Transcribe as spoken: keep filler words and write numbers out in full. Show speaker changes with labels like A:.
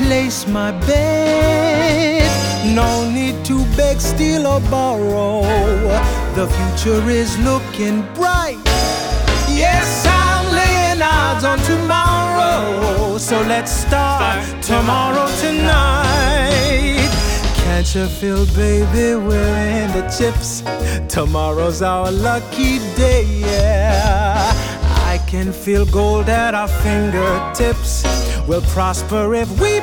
A: place my bet. No need to beg, steal, or borrow. The future is looking bright. Yes, I'm laying odds on tomorrow. So let's start tomorrow tonight. Can't you feel, baby, we're in the chips? Tomorrow's our lucky day, yeah. I can feel gold at our fingertips. We'll prosper if we